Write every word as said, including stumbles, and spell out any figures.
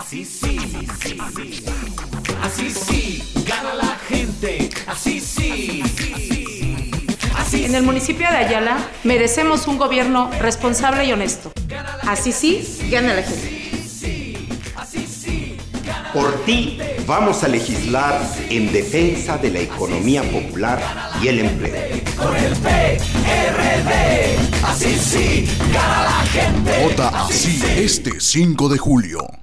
Así sí, sí, sí. Así sí, gana la gente. Así sí. Así En el municipio de Ayala merecemos un gobierno responsable y honesto. Así sí, gana la gente. Por ti vamos a legislar en defensa de la economía popular y el empleo. Con el P R D, así sí, gana la gente. Vota así este cinco de julio.